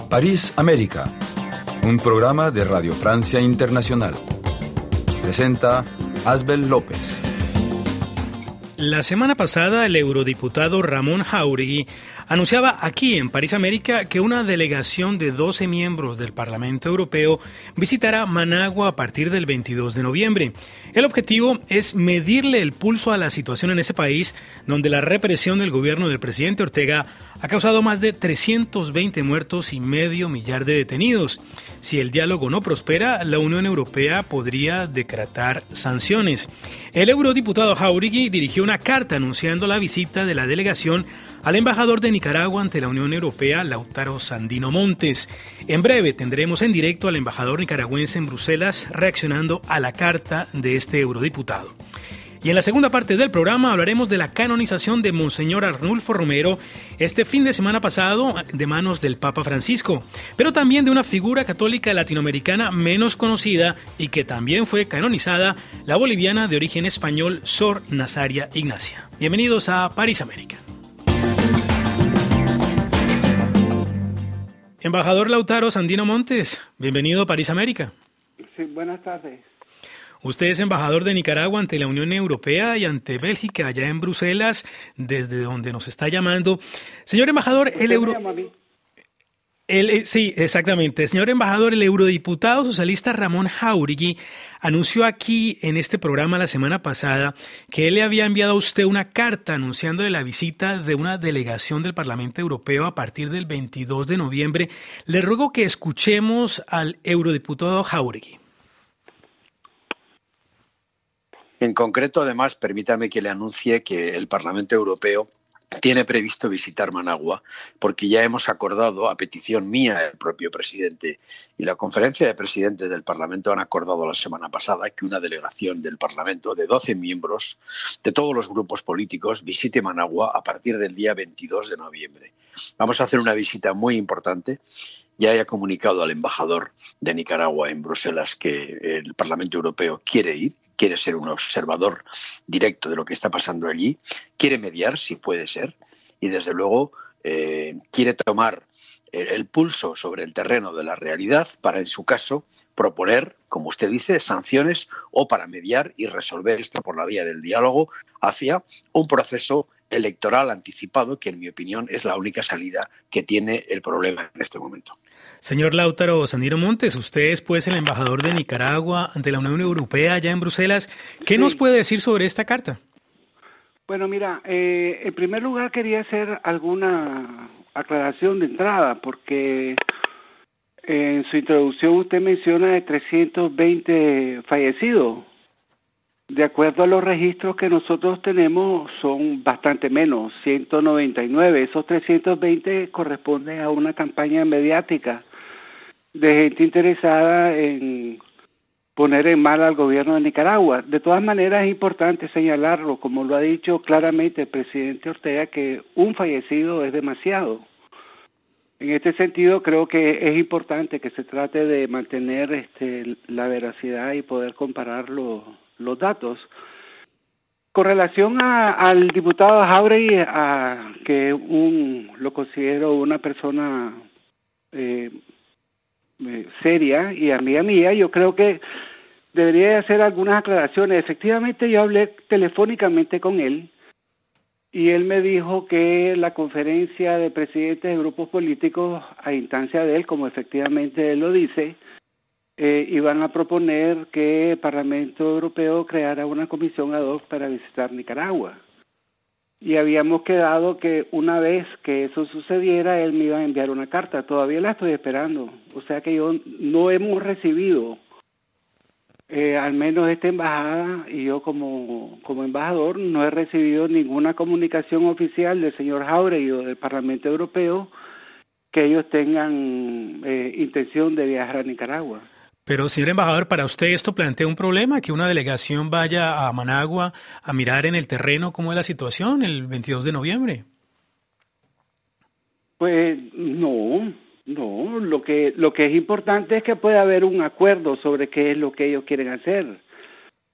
París, América, un programa de Radio Francia Internacional. Presenta Asbel López. La semana pasada, el eurodiputado Ramón Jáuregui anunciaba aquí en París, América, que una delegación de 12 miembros del Parlamento Europeo visitará Managua a partir del 22 de noviembre. El objetivo es medirle el pulso a la situación en ese país, donde la represión del gobierno del presidente Ortega ha causado más de 320 muertos y medio millar de detenidos. Si el diálogo no prospera, la Unión Europea podría decretar sanciones. El eurodiputado Jáuregui dirigió una carta anunciando la visita de la delegación al embajador de Nicaragua ante la Unión Europea, Lautaro Sandino Montes. En breve tendremos en directo al embajador nicaragüense en Bruselas reaccionando a la carta de este eurodiputado. Y en la segunda parte del programa hablaremos de la canonización de Monseñor Arnulfo Romero este fin de semana pasado de manos del Papa Francisco, pero también de una figura católica latinoamericana menos conocida y que también fue canonizada, la boliviana de origen español Sor Nazaria Ignacia. Bienvenidos a París, América. Embajador Lautaro Sandino Montes, bienvenido a París, América. Sí, buenas tardes. Usted es embajador de Nicaragua ante la Unión Europea y ante Bélgica, allá en Bruselas, desde donde nos está llamando. Señor embajador, Sí, exactamente. Señor embajador, el eurodiputado socialista Ramón Jáuregui anunció aquí en este programa la semana pasada que él le había enviado a usted una carta anunciándole la visita de una delegación del Parlamento Europeo a partir del 22 de noviembre. Le ruego que escuchemos al eurodiputado Jáuregui. En concreto, además, permítame que le anuncie que el Parlamento Europeo tiene previsto visitar Managua, porque ya hemos acordado, a petición mía, el propio presidente y la conferencia de presidentes del Parlamento han acordado la semana pasada que una delegación del Parlamento de 12 miembros de todos los grupos políticos visite Managua a partir del día 22 de noviembre. Vamos a hacer una visita muy importante. Ya he comunicado al embajador de Nicaragua en Bruselas que el Parlamento Europeo quiere ir, quiere ser un observador directo de lo que está pasando allí, quiere mediar, si puede ser, y desde luego quiere tomar el pulso sobre el terreno de la realidad para, en su caso, proponer, como usted dice, sanciones o para mediar y resolver esto por la vía del diálogo hacia un proceso electoral anticipado que, en mi opinión, es la única salida que tiene el problema en este momento. Señor Lautaro Sandino Montes, usted es pues el embajador de Nicaragua ante la Unión Europea allá en Bruselas. ¿Qué nos puede decir sobre esta carta? Bueno, mira, en primer lugar quería hacer alguna aclaración de entrada, porque en su introducción usted menciona de 320 fallecidos. De acuerdo a los registros que nosotros tenemos, son bastante menos, 199. Esos 320 corresponden a una campaña mediática de gente interesada en poner en mal al gobierno de Nicaragua. De todas maneras, es importante señalarlo, como lo ha dicho claramente el presidente Ortega, que un fallecido es demasiado. En este sentido, creo que es importante que se trate de mantener la veracidad y poder comparar los datos. Con relación al diputado Jáuregui, que lo considero una persona seria y amiga mía, yo creo que debería hacer algunas aclaraciones. Efectivamente, yo hablé telefónicamente con él y él me dijo que la conferencia de presidentes de grupos políticos, a instancia de él, como efectivamente él lo dice, iban a proponer que el Parlamento Europeo creara una comisión ad hoc para visitar Nicaragua. Y habíamos quedado que una vez que eso sucediera, él me iba a enviar una carta. Todavía la estoy esperando. O sea que no hemos recibido, al menos esta embajada, y yo como embajador, no he recibido ninguna comunicación oficial del señor Jáuregui o del Parlamento Europeo que ellos tengan intención de viajar a Nicaragua. Pero, señor embajador, ¿para usted esto plantea un problema? ¿Que una delegación vaya a Managua a mirar en el terreno cómo es la situación el 22 de noviembre? Pues no. Lo que es importante es que pueda haber un acuerdo sobre qué es lo que ellos quieren hacer,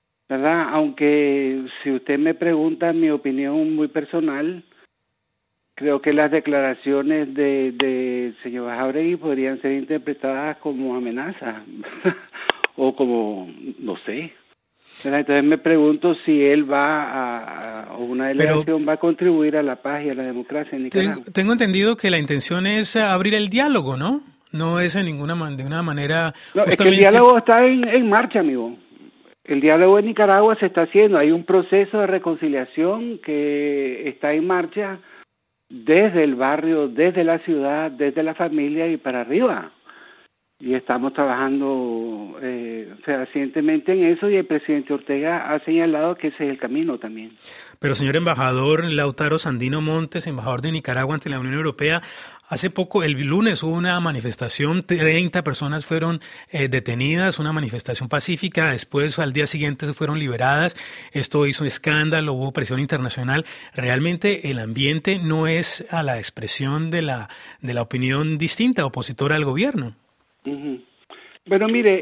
¿verdad? Aunque si usted me pregunta mi opinión muy personal, creo que las declaraciones de señor Jáuregui podrían ser interpretadas como amenazas o como, no sé. Entonces me pregunto si él o una delegación va a contribuir a la paz y a la democracia en Nicaragua. Tengo entendido que la intención es abrir el diálogo, ¿no? No es de una manera... No, es que el diálogo está en marcha, amigo. El diálogo en Nicaragua se está haciendo. Hay un proceso de reconciliación que está en marcha desde el barrio, desde la ciudad, desde la familia y para arriba. Y estamos trabajando fehacientemente en eso, y el presidente Ortega ha señalado que ese es el camino también. Pero, señor embajador Lautaro Sandino Montes, embajador de Nicaragua ante la Unión Europea, hace poco, el lunes, hubo una manifestación, 30 personas fueron detenidas, una manifestación pacífica, después al día siguiente se fueron liberadas, esto hizo escándalo, hubo presión internacional. Realmente el ambiente no es a la expresión de la opinión distinta, opositora al gobierno. Uh-huh. Bueno, mire,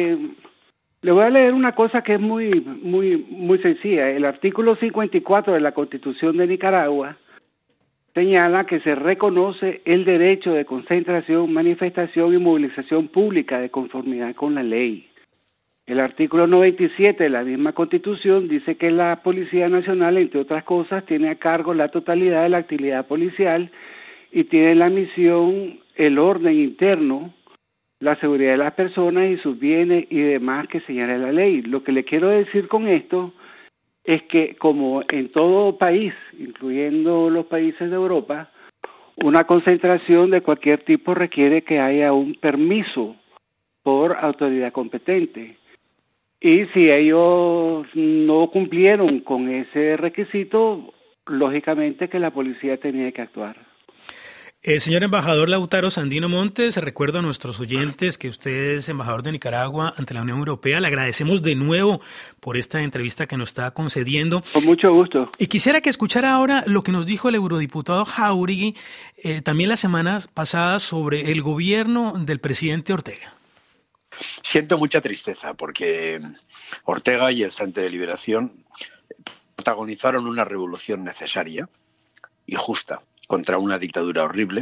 le voy a leer una cosa que es muy sencilla. El artículo 54 de la Constitución de Nicaragua señala que se reconoce el derecho de concentración, manifestación y movilización pública de conformidad con la ley. El artículo 97 de la misma Constitución dice que la Policía Nacional, entre otras cosas, tiene a cargo la totalidad de la actividad policial y tiene la misión, el orden interno, la seguridad de las personas y sus bienes y demás que señala la ley. Lo que le quiero decir con esto es que, como en todo país, incluyendo los países de Europa, una concentración de cualquier tipo requiere que haya un permiso por autoridad competente. Y si ellos no cumplieron con ese requisito, lógicamente que la policía tenía que actuar. Señor embajador Lautaro Sandino Montes, recuerdo a nuestros oyentes que usted es embajador de Nicaragua ante la Unión Europea. Le agradecemos de nuevo por esta entrevista que nos está concediendo. Con mucho gusto. Y quisiera que escuchara ahora lo que nos dijo el eurodiputado Jáuregui también las semanas pasadas sobre el gobierno del presidente Ortega. Siento mucha tristeza porque Ortega y el Frente de Liberación protagonizaron una revolución necesaria y justa contra una dictadura horrible,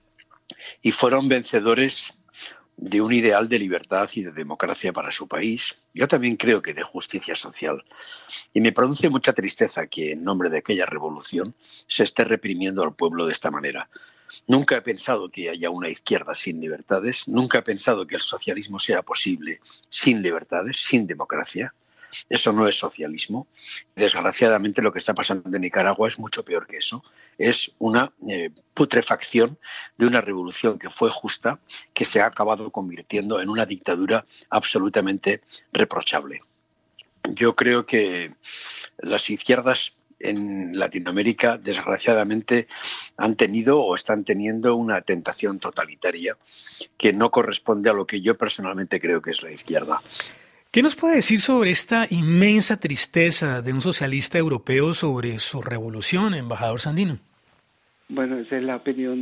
y fueron vencedores de un ideal de libertad y de democracia para su país. Yo también creo que de justicia social. Y me produce mucha tristeza que en nombre de aquella revolución se esté reprimiendo al pueblo de esta manera. Nunca he pensado que haya una izquierda sin libertades, nunca he pensado que el socialismo sea posible sin libertades, sin democracia. Eso no es socialismo. Desgraciadamente lo que está pasando en Nicaragua es mucho peor que eso. Es una putrefacción de una revolución que fue justa, que se ha acabado convirtiendo en una dictadura absolutamente reprochable. Yo creo que las izquierdas en Latinoamérica, desgraciadamente, han tenido o están teniendo una tentación totalitaria que no corresponde a lo que yo personalmente creo que es la izquierda. ¿Qué nos puede decir sobre esta inmensa tristeza de un socialista europeo sobre su revolución, embajador Sandino? Bueno, esa es la opinión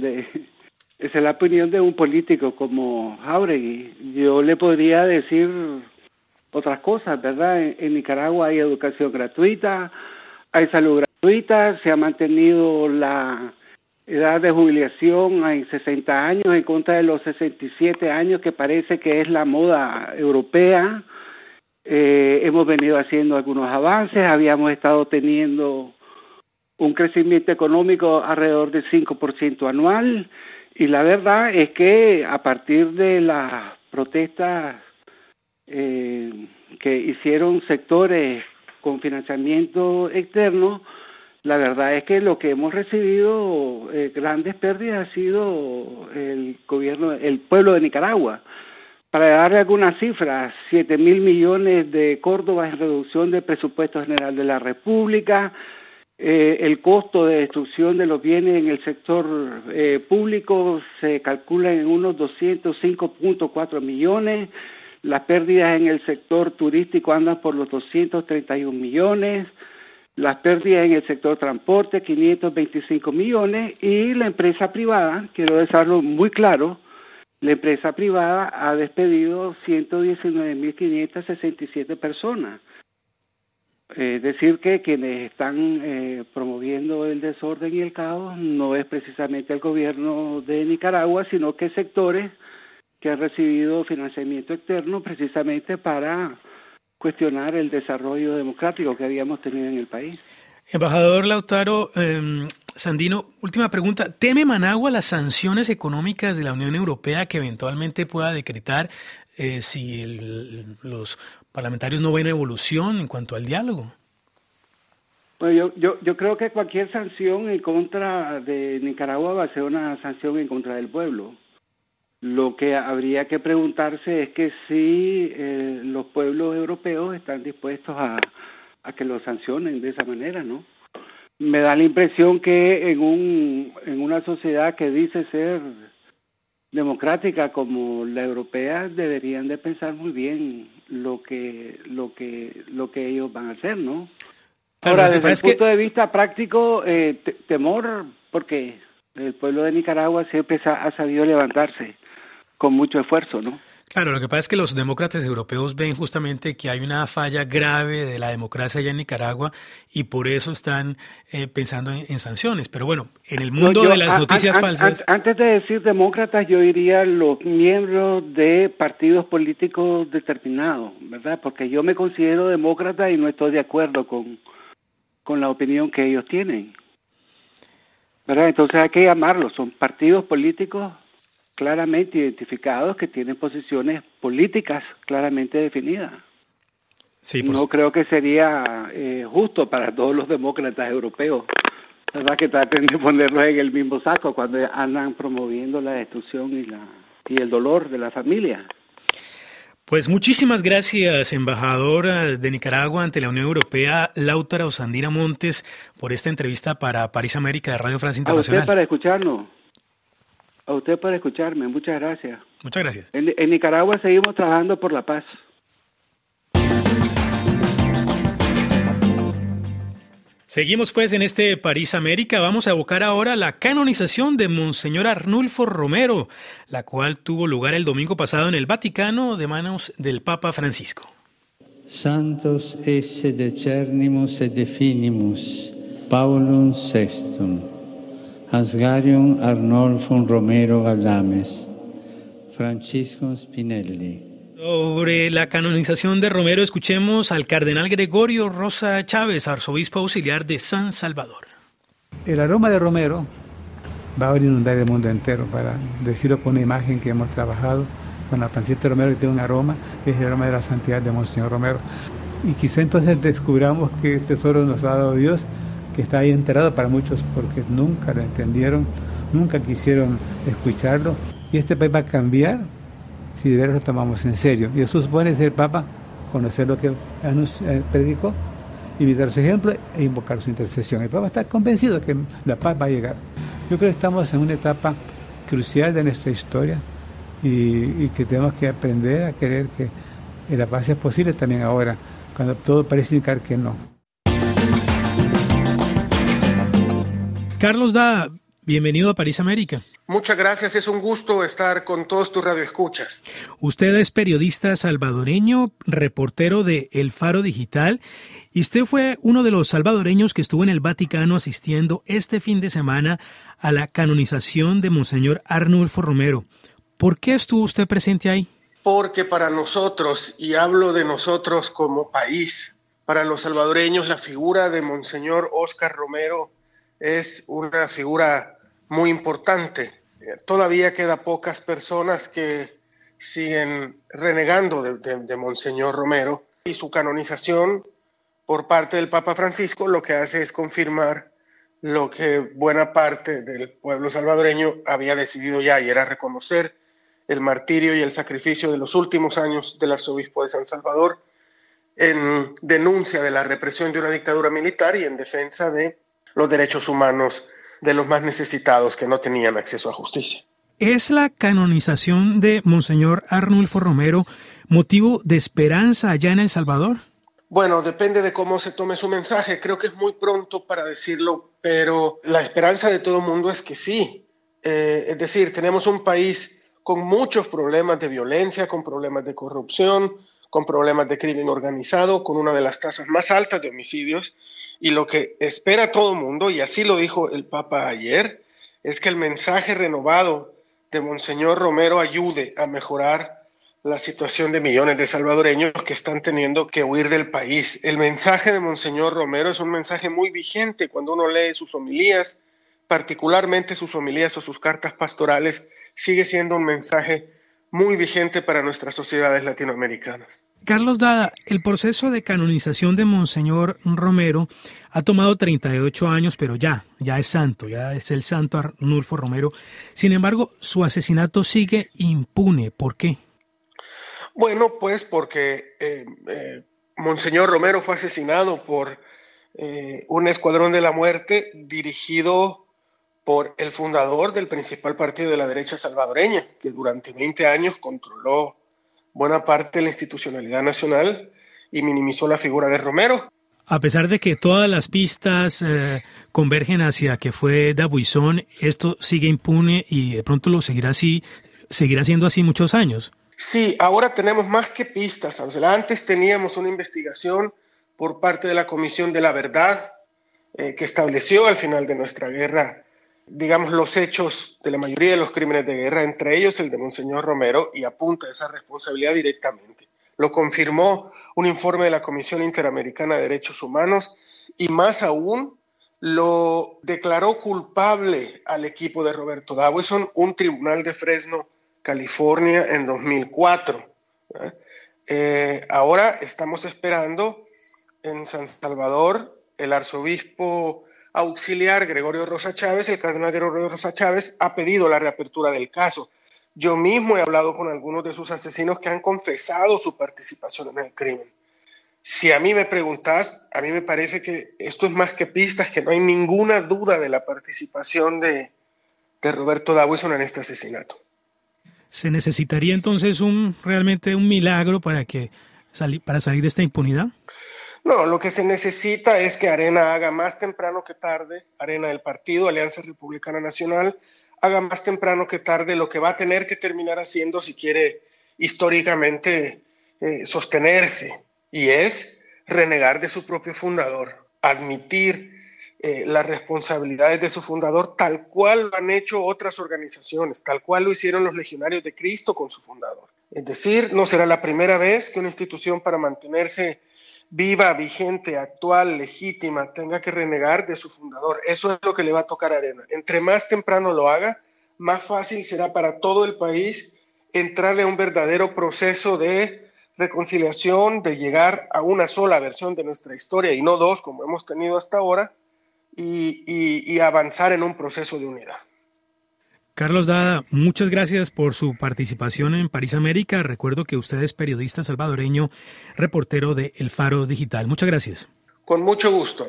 de un político como Jáuregui. Yo le podría decir otras cosas, ¿verdad? En Nicaragua hay educación gratuita, hay salud gratuita, se ha mantenido la edad de jubilación en 60 años en contra de los 67 años que parece que es la moda europea. Hemos venido haciendo algunos avances, habíamos estado teniendo un crecimiento económico alrededor del 5% anual, y la verdad es que a partir de las protestas que hicieron sectores con financiamiento externo, la verdad es que lo que hemos recibido grandes pérdidas ha sido el pueblo de Nicaragua. Para darle algunas cifras, 7.000 millones de córdobas en reducción del presupuesto general de la República, el costo de destrucción de los bienes en el sector público se calcula en unos 205.4 millones, las pérdidas en el sector turístico andan por los 231 millones, las pérdidas en el sector transporte 525 millones, y la empresa privada, quiero dejarlo muy claro, la empresa privada ha despedido 119.567 personas. decir que quienes están promoviendo el desorden y el caos no es precisamente el gobierno de Nicaragua, sino que sectores que han recibido financiamiento externo precisamente para cuestionar el desarrollo democrático que habíamos tenido en el país. Embajador Lautaro Sandino, última pregunta. ¿Teme Managua las sanciones económicas de la Unión Europea que eventualmente pueda decretar si los parlamentarios no ven evolución en cuanto al diálogo? Bueno, yo creo que cualquier sanción en contra de Nicaragua va a ser una sanción en contra del pueblo. Lo que habría que preguntarse es que si los pueblos europeos están dispuestos a que los sancionen de esa manera, ¿no? Me da la impresión que en una sociedad que dice ser democrática como la europea deberían de pensar muy bien lo que ellos van a hacer, ¿no? Claro, ahora, desde el punto de vista práctico, temor, porque el pueblo de Nicaragua siempre ha sabido levantarse con mucho esfuerzo, ¿no? Claro, lo que pasa es que los demócratas europeos ven justamente que hay una falla grave de la democracia allá en Nicaragua y por eso están pensando en sanciones. Pero bueno, en el mundo de las noticias falsas... Antes de decir demócratas, yo diría los miembros de partidos políticos determinados, ¿verdad? Porque yo me considero demócrata y no estoy de acuerdo con la opinión que ellos tienen, ¿verdad? Entonces hay que llamarlos, son partidos políticos claramente identificados que tienen posiciones políticas claramente definidas. Sí, no creo que sería justo para todos los demócratas europeos, ¿verdad?, que traten de ponerlos en el mismo saco cuando andan promoviendo la destrucción y el dolor de la familia. Pues muchísimas gracias, embajador de Nicaragua ante la Unión Europea, Lautaro Sandino Montes, por esta entrevista para París América de Radio Francia Internacional. A usted para escucharnos. A usted por escucharme, muchas gracias. Muchas gracias. En Nicaragua seguimos trabajando por la paz. Seguimos pues en este París América. Vamos a evocar ahora la canonización de Monseñor Arnulfo Romero, la cual tuvo lugar el domingo pasado en el Vaticano de manos del Papa Francisco. Santos esse decernimus et definimus, Paulum VI. Asgarium Arnolfum Romero Adames, Francisco Spinelli. Sobre la canonización de Romero, escuchemos al cardenal Gregorio Rosa Chávez, arzobispo auxiliar de San Salvador. El aroma de Romero va a inundar el mundo entero, para decirlo con una imagen que hemos trabajado con la Francisco Romero, que tiene un aroma, es el aroma de la santidad de Monseñor Romero. Y quizá entonces descubramos que este tesoro nos ha dado Dios, que está ahí enterrado para muchos porque nunca lo entendieron, nunca quisieron escucharlo. Y este país va a cambiar si de verdad lo tomamos en serio. Y eso supone ser Papa, conocer lo que predicó, imitar su ejemplo e invocar su intercesión. El Papa está convencido que la paz va a llegar. Yo creo que estamos en una etapa crucial de nuestra historia y que tenemos que aprender a querer que la paz es posible también ahora, cuando todo parece indicar que no. Carlos Da, bienvenido a París América. Muchas gracias, es un gusto estar con todos tus radioescuchas. Usted es periodista salvadoreño, reportero de El Faro Digital, y usted fue uno de los salvadoreños que estuvo en el Vaticano asistiendo este fin de semana a la canonización de Monseñor Arnulfo Romero. ¿Por qué estuvo usted presente ahí? Porque para nosotros, y hablo de nosotros como país, para los salvadoreños la figura de Monseñor Óscar Romero es una figura muy importante. Todavía queda pocas personas que siguen renegando de Monseñor Romero, y su canonización por parte del Papa Francisco lo que hace es confirmar lo que buena parte del pueblo salvadoreño había decidido ya, y era reconocer el martirio y el sacrificio de los últimos años del arzobispo de San Salvador en denuncia de la represión de una dictadura militar y en defensa de los derechos humanos de los más necesitados que no tenían acceso a justicia. ¿Es la canonización de Monseñor Arnulfo Romero motivo de esperanza allá en El Salvador? Bueno, depende de cómo se tome su mensaje. Creo que es muy pronto para decirlo, pero la esperanza de todo el mundo es que sí. Es decir, tenemos un país con muchos problemas de violencia, con problemas de corrupción, con problemas de crimen organizado, con una de las tasas más altas de homicidios. Y lo que espera todo el mundo, y así lo dijo el Papa ayer, es que el mensaje renovado de Monseñor Romero ayude a mejorar la situación de millones de salvadoreños que están teniendo que huir del país. El mensaje de Monseñor Romero es un mensaje muy vigente cuando uno lee sus homilías, particularmente sus homilías o sus cartas pastorales, sigue siendo un mensaje muy vigente para nuestras sociedades latinoamericanas. Carlos Dada, el proceso de canonización de Monseñor Romero ha tomado 38 años, pero ya es santo, ya es el santo Arnulfo Romero. Sin embargo, su asesinato sigue impune. ¿Por qué? Bueno, pues porque Monseñor Romero fue asesinado por un escuadrón de la muerte dirigido por el fundador del principal partido de la derecha salvadoreña, que durante 20 años controló buena parte de la institucionalidad nacional y minimizó la figura de Romero. A pesar de que todas las pistas convergen hacia que fue Dabuizón, esto sigue impune y de pronto lo seguirá siendo así muchos años. Sí, ahora tenemos más que pistas, Ángela. Antes teníamos una investigación por parte de la Comisión de la Verdad que estableció al final de nuestra guerra, digamos, los hechos de la mayoría de los crímenes de guerra, entre ellos el de Monseñor Romero, y apunta a esa responsabilidad directamente. Lo confirmó un informe de la Comisión Interamericana de Derechos Humanos y más aún lo declaró culpable al equipo de Roberto Dabuizón un tribunal de Fresno, California, en 2004. Ahora estamos esperando en San Salvador el arzobispo auxiliar Gregorio Rosa Chávez, el cardenal Gregorio Rosa Chávez, ha pedido la reapertura del caso. Yo mismo he hablado con algunos de sus asesinos que han confesado su participación en el crimen. Si a mí me preguntas, a mí me parece que esto es más que pistas, que no hay ninguna duda de la participación de Roberto Dabuizón en este asesinato. ¿Se necesitaría entonces realmente un milagro para salir de esta impunidad? No, lo que se necesita es que Arena haga más temprano que tarde, Arena del partido, Alianza Republicana Nacional, haga más temprano que tarde lo que va a tener que terminar haciendo si quiere históricamente sostenerse, y es renegar de su propio fundador, admitir las responsabilidades de su fundador tal cual lo han hecho otras organizaciones, tal cual lo hicieron los Legionarios de Cristo con su fundador. Es decir, no será la primera vez que una institución para mantenerse viva, vigente, actual, legítima, tenga que renegar de su fundador. Eso es lo que le va a tocar a Arena. Entre más temprano lo haga, más fácil será para todo el país entrarle a un verdadero proceso de reconciliación, de llegar a una sola versión de nuestra historia y no dos como hemos tenido hasta ahora, y avanzar en un proceso de unidad. Carlos Dada, muchas gracias por su participación en París América. Recuerdo que usted es periodista salvadoreño, reportero de El Faro Digital. Muchas gracias. Con mucho gusto.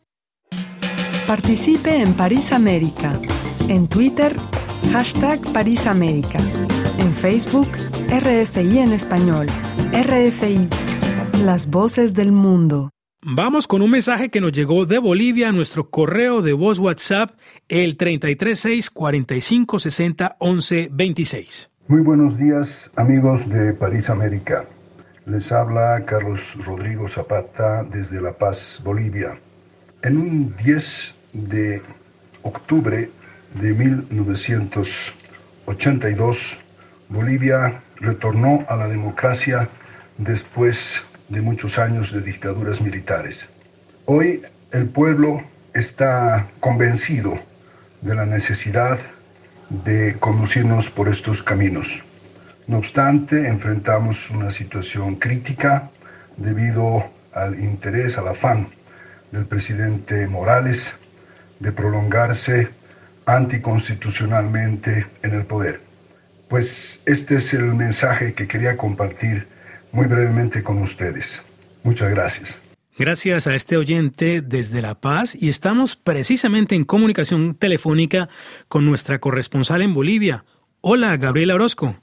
Participe en París América. En Twitter, #ParísAmérica. En Facebook, RFI en español. RFI, las voces del mundo. Vamos con un mensaje que nos llegó de Bolivia a nuestro correo de voz WhatsApp, el 336 45 60 11 26. Muy buenos días, amigos de París América. Les habla Carlos Rodrigo Zapata desde La Paz, Bolivia. En un 10 de octubre de 1982, Bolivia retornó a la democracia después de muchos años de dictaduras militares. Hoy el pueblo está convencido de la necesidad de conducirnos por estos caminos. No obstante, enfrentamos una situación crítica debido al interés, al afán del presidente Morales de prolongarse anticonstitucionalmente en el poder. Pues este es el mensaje que quería compartir muy brevemente con ustedes. Muchas gracias. Gracias a este oyente desde La Paz, y estamos precisamente en comunicación telefónica con nuestra corresponsal en Bolivia. Hola, Gabriela Orozco.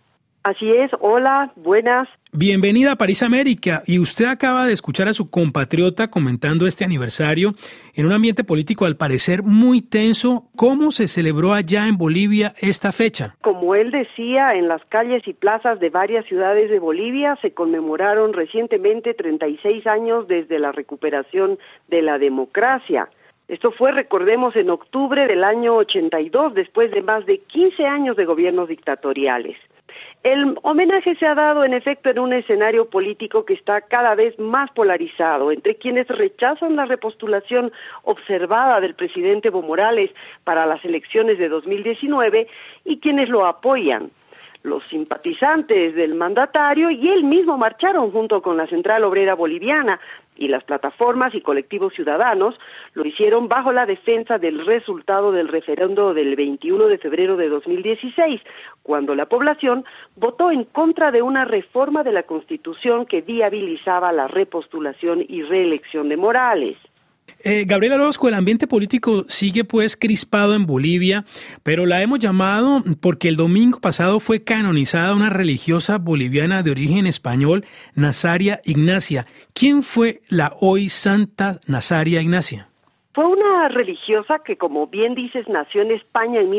Así es, hola, buenas. Bienvenida a París, América. Y usted acaba de escuchar a su compatriota comentando este aniversario en un ambiente político al parecer muy tenso. ¿Cómo se celebró allá en Bolivia esta fecha? Como él decía, en las calles y plazas de varias ciudades de Bolivia se conmemoraron recientemente 36 años desde la recuperación de la democracia. Esto fue, recordemos, en octubre del año 82, después de más de 15 años de gobiernos dictatoriales. El homenaje se ha dado, en efecto, en un escenario político que está cada vez más polarizado, entre quienes rechazan la repostulación observada del presidente Evo Morales para las elecciones de 2019 y quienes lo apoyan. Los simpatizantes del mandatario y él mismo marcharon junto con la Central Obrera Boliviana, y las plataformas y colectivos ciudadanos lo hicieron bajo la defensa del resultado del referendo del 21 de febrero de 2016, cuando la población votó en contra de una reforma de la Constitución que viabilizaba la repostulación y reelección de Morales. Gabriela Orozco, el ambiente político sigue pues crispado en Bolivia, pero la hemos llamado porque el domingo pasado fue canonizada una religiosa boliviana de origen español, Nazaria Ignacia. ¿Quién fue la hoy santa Nazaria Ignacia? Fue una religiosa que, como bien dices, nació en España en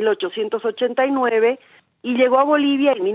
1889 y llegó a Bolivia en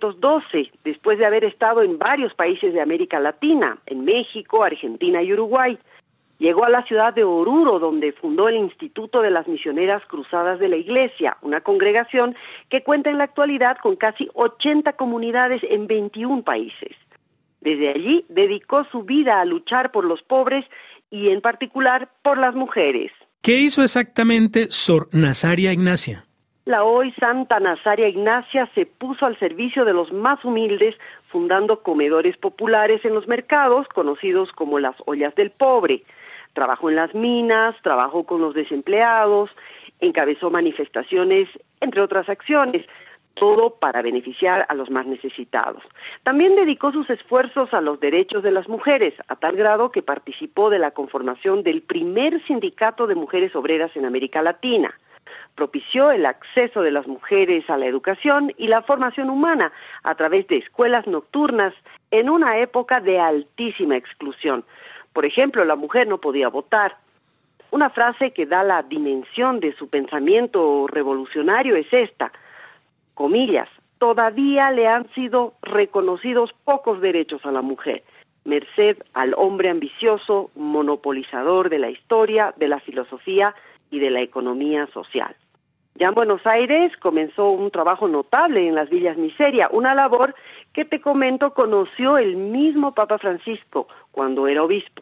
1912, después de haber estado en varios países de América Latina, en México, Argentina y Uruguay. Llegó a la ciudad de Oruro, donde fundó el Instituto de las Misioneras Cruzadas de la Iglesia, una congregación que cuenta en la actualidad con casi 80 comunidades en 21 países. Desde allí dedicó su vida a luchar por los pobres y en particular por las mujeres. ¿Qué hizo exactamente Sor Nazaria Ignacia? La hoy Santa Nazaria Ignacia se puso al servicio de los más humildes, fundando comedores populares en los mercados, conocidos como las ollas del pobre. Trabajó en las minas, trabajó con los desempleados, encabezó manifestaciones, entre otras acciones, todo para beneficiar a los más necesitados. También dedicó sus esfuerzos a los derechos de las mujeres, a tal grado que participó de la conformación del primer sindicato de mujeres obreras en América Latina. Propició el acceso de las mujeres a la educación y la formación humana a través de escuelas nocturnas en una época de altísima exclusión. Por ejemplo, la mujer no podía votar. Una frase que da la dimensión de su pensamiento revolucionario es esta, comillas, todavía le han sido reconocidos pocos derechos a la mujer, merced al hombre ambicioso, monopolizador de la historia, de la filosofía y de la economía social. Ya en Buenos Aires comenzó un trabajo notable en las villas miseria, una labor que te comento conoció el mismo Papa Francisco cuando era obispo.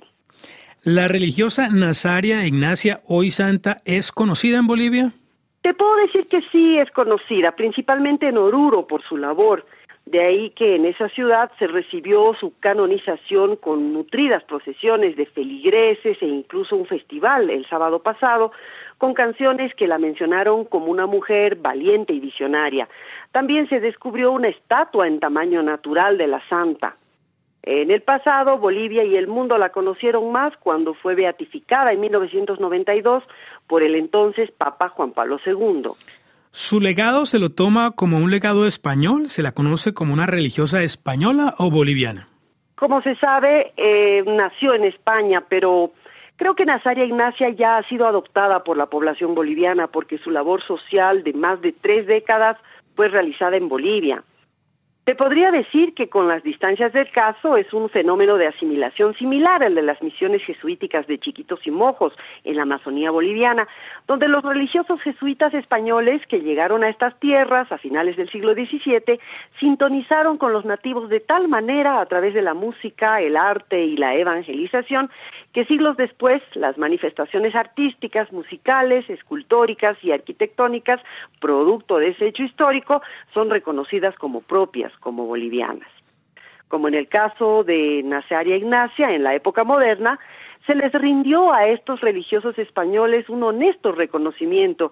¿La religiosa Nazaria Ignacia, hoy santa, es conocida en Bolivia? Te puedo decir que sí es conocida, principalmente en Oruro por su labor. De ahí que en esa ciudad se recibió su canonización con nutridas procesiones de feligreses e incluso un festival el sábado pasado con canciones que la mencionaron como una mujer valiente y visionaria. También se descubrió una estatua en tamaño natural de la santa. En el pasado, Bolivia y el mundo la conocieron más cuando fue beatificada en 1992 por el entonces Papa Juan Pablo II. ¿Su legado se lo toma como un legado español? ¿Se la conoce como una religiosa española o boliviana? Como se sabe, nació en España, pero creo que Nazaria Ignacia ya ha sido adoptada por la población boliviana porque su labor social de más de 3 décadas fue realizada en Bolivia. Se podría decir que con las distancias del caso es un fenómeno de asimilación similar al de las misiones jesuíticas de Chiquitos y Mojos en la Amazonía boliviana, donde los religiosos jesuitas españoles que llegaron a estas tierras a finales del siglo XVII sintonizaron con los nativos de tal manera a través de la música, el arte y la evangelización que siglos después las manifestaciones artísticas, musicales, escultóricas y arquitectónicas, producto de ese hecho histórico, son reconocidas como propias, como bolivianas. Como en el caso de Nazaria Ignacia, en la época moderna, se les rindió a estos religiosos españoles un honesto reconocimiento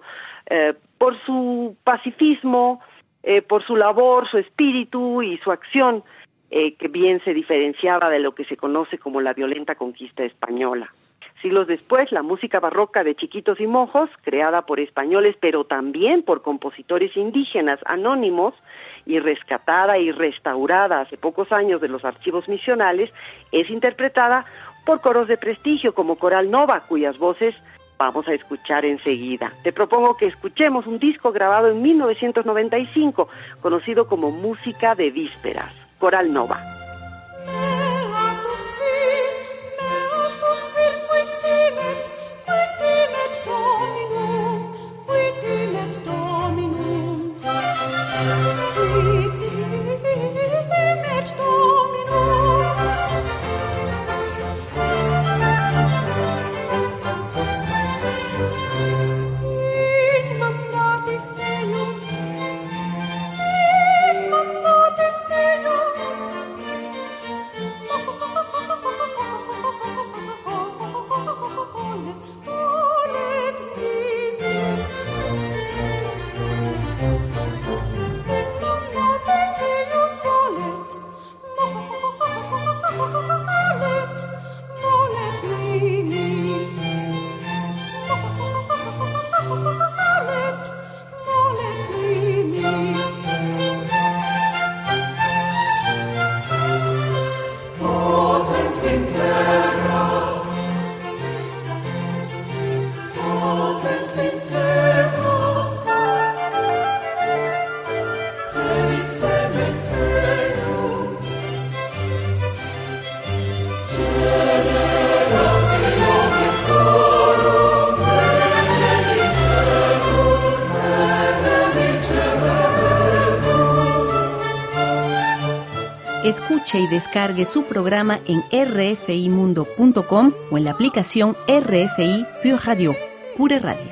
por su pacifismo, por su labor, su espíritu y su acción, que bien se diferenciaba de lo que se conoce como la violenta conquista española. Siglos después, la música barroca de Chiquitos y Mojos, creada por españoles, pero también por compositores indígenas anónimos, y rescatada y restaurada hace pocos años de los archivos misionales, es interpretada por coros de prestigio como Coral Nova, cuyas voces vamos a escuchar enseguida. Te propongo que escuchemos un disco grabado en 1995, conocido como Música de Vísperas, Coral Nova. Escuche y descargue su programa en rfimundo.com o en la aplicación RFI Pure Radio, Pure Radio.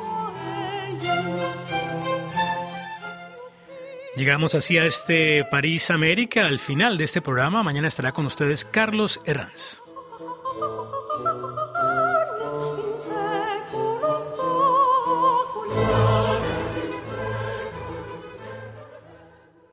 Llegamos así a este París América, al final de este programa. Mañana estará con ustedes Carlos Herranz.